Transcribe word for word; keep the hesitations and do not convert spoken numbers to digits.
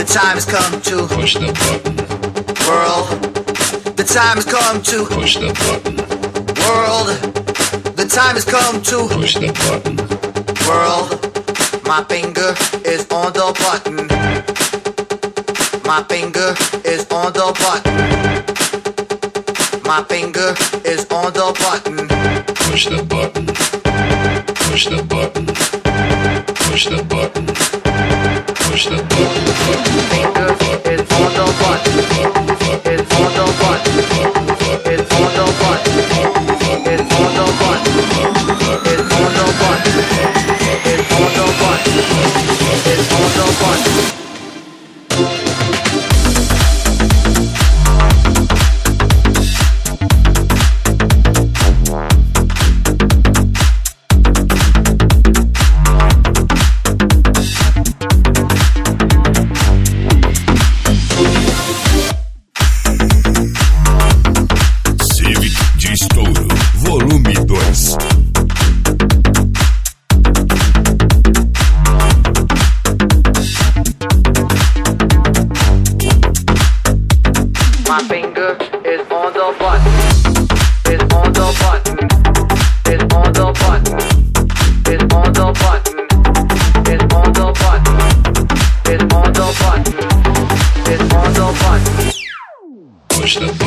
time has come to push the button. World, the time has come to push the button. World, the time has come to push the button. World, my finger is on the button. My finger is on the button. My finger is on the button. Push the button. Push the button. Push the button. Push the button. Finger is on the button. It's on the button. It's on the button. It's on the button. It's on the button. It's on the button. It's on the button. My finger is on the button. It's on the button. It's on the button. It's on the button. It's on the button. It's on the button. It's on the button. Push the button.